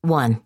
1.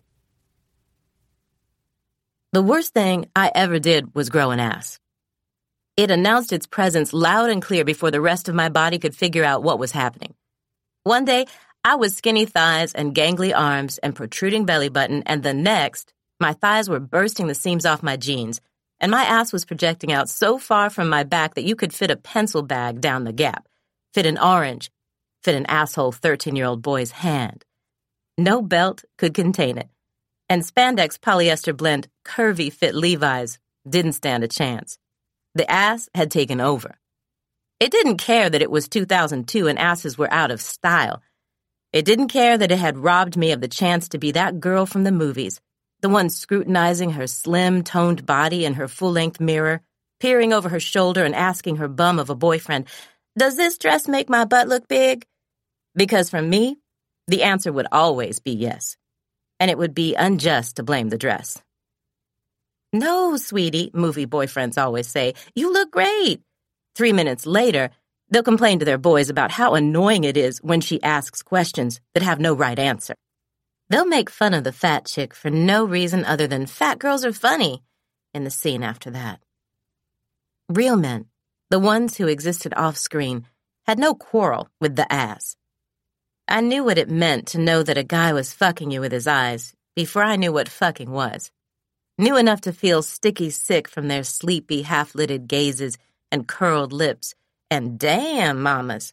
The worst thing I ever did was grow an ass. It announced its presence loud and clear before the rest of my body could figure out what was happening. One day, I was skinny thighs and gangly arms and protruding belly button, and the next, my thighs were bursting the seams off my jeans, and my ass was projecting out so far from my back that you could fit a pencil bag down the gap, fit an orange, fit an asshole 13-year-old boy's hand. No belt could contain it, and spandex polyester blend curvy fit Levi's didn't stand a chance. The ass had taken over. It didn't care that it was 2002 and asses were out of style. It didn't care that it had robbed me of the chance to be that girl from the movies, the one scrutinizing her slim, toned body in her full-length mirror, peering over her shoulder and asking her bum of a boyfriend, "Does this dress make my butt look big?" Because for me, the answer would always be yes, and it would be unjust to blame the dress. "No, sweetie," movie boyfriends always say, "you look great." 3 minutes later, they'll complain to their boys about how annoying it is when she asks questions that have no right answer. They'll make fun of the fat chick for no reason other than fat girls are funny in the scene after that. Real men, the ones who existed off-screen, had no quarrel with the ass. I knew what it meant to know that a guy was fucking you with his eyes before I knew what fucking was. Knew enough to feel sticky sick from their sleepy, half-lidded gazes and curled lips, and damn mamas.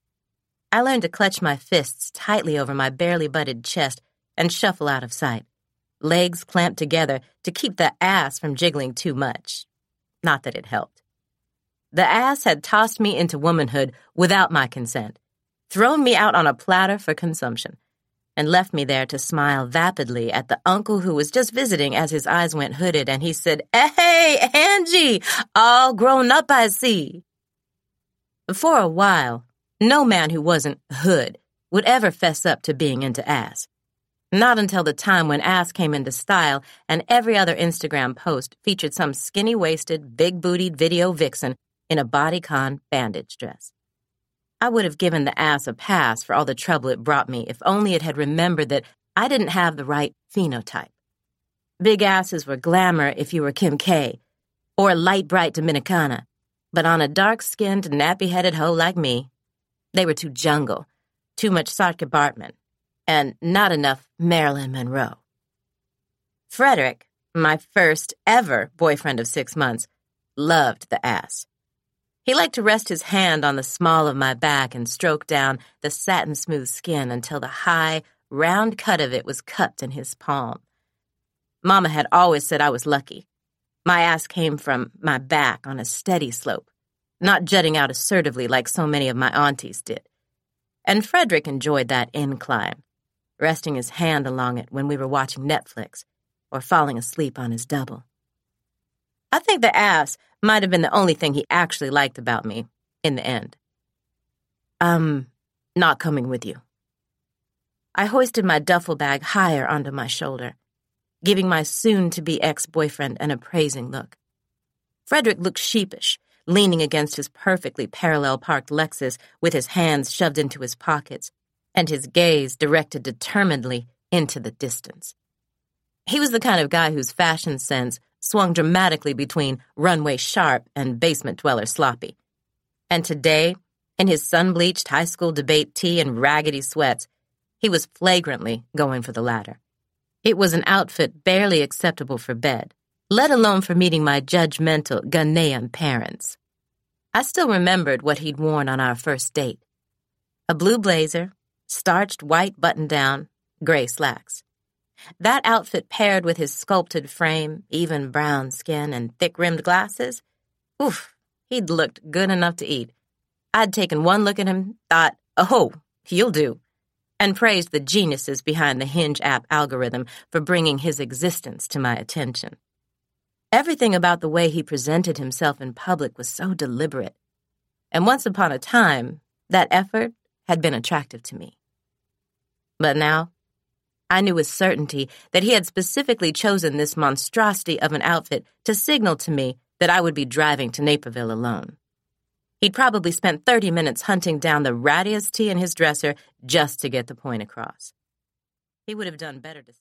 I learned to clutch my fists tightly over my barely butted chest and shuffle out of sight, legs clamped together to keep the ass from jiggling too much. Not that it helped. The ass had tossed me into womanhood without my consent, thrown me out on a platter for consumption, and left me there to smile vapidly at the uncle who was just visiting as his eyes went hooded, and he said, "Hey, Angie, all grown up, I see." For a while, no man who wasn't hood would ever fess up to being into ass. Not until the time when ass came into style and every other Instagram post featured some skinny-waisted, big-bootied video vixen in a bodycon bandage dress. I would have given the ass a pass for all the trouble it brought me if only it had remembered that I didn't have the right phenotype. Big asses were glamour if you were Kim K, or a light, bright Dominicana, but on a dark-skinned, nappy-headed hoe like me, they were too jungle, too much Saartjie Baartman, and not enough Marilyn Monroe. Frederick, my first ever boyfriend of 6 months, loved the ass. He liked to rest his hand on the small of my back and stroke down the satin-smooth skin until the high, round cut of it was cupped in his palm. Mama had always said I was lucky. My ass came from my back on a steady slope, not jutting out assertively like so many of my aunties did. And Frederick enjoyed that incline, resting his hand along it when we were watching Netflix or falling asleep on his double. I think the ass might have been the only thing he actually liked about me in the end. "I'm not coming with you." I hoisted my duffel bag higher onto my shoulder, giving my soon-to-be ex-boyfriend an appraising look. Frederick looked sheepish, leaning against his perfectly parallel-parked Lexus with his hands shoved into his pockets and his gaze directed determinedly into the distance. He was the kind of guy whose fashion sense swung dramatically between runway sharp and basement dweller sloppy. And today, in his sun-bleached high school debate tee and raggedy sweats, he was flagrantly going for the latter. It was an outfit barely acceptable for bed, let alone for meeting my judgmental Ghanaian parents. I still remembered what he'd worn on our first date. A blue blazer, starched white button-down, gray slacks. That outfit paired with his sculpted frame, even brown skin, and thick-rimmed glasses, oof, he'd looked good enough to eat. I'd taken one look at him, thought, "Oh, he'll do," and praised the geniuses behind the Hinge app algorithm for bringing his existence to my attention. Everything about the way he presented himself in public was so deliberate, and once upon a time, that effort had been attractive to me. But now, I knew with certainty that he had specifically chosen this monstrosity of an outfit to signal to me that I would be driving to Naperville alone. He'd probably spent 30 minutes hunting down the rattiest tee in his dresser just to get the point across. He would have done better to